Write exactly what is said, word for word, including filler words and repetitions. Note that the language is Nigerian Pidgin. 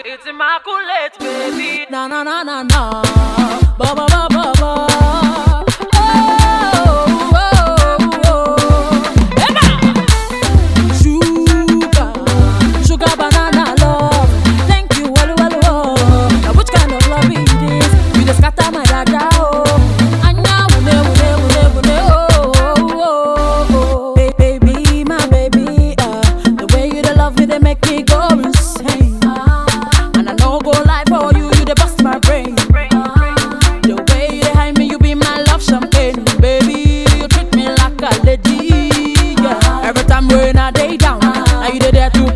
It's immaculate, baby. Na na na na na. Ba ba ba ba ba. Oh oh oh. Emma. Sugar, sugar banana love. Thank you, well well well. Now which kind of love is this? You just scatter my dada oh. Anya wune wune wune wune oh oh oh. Hey, baby, my baby, uh, the way you dey love me, they make me go insane. And I no go lie for you, you dey bust my brain. The way you dey hide me, you be my love champagne, baby. You treat me like a lady, yeah. Every time when I day down, now you dey there to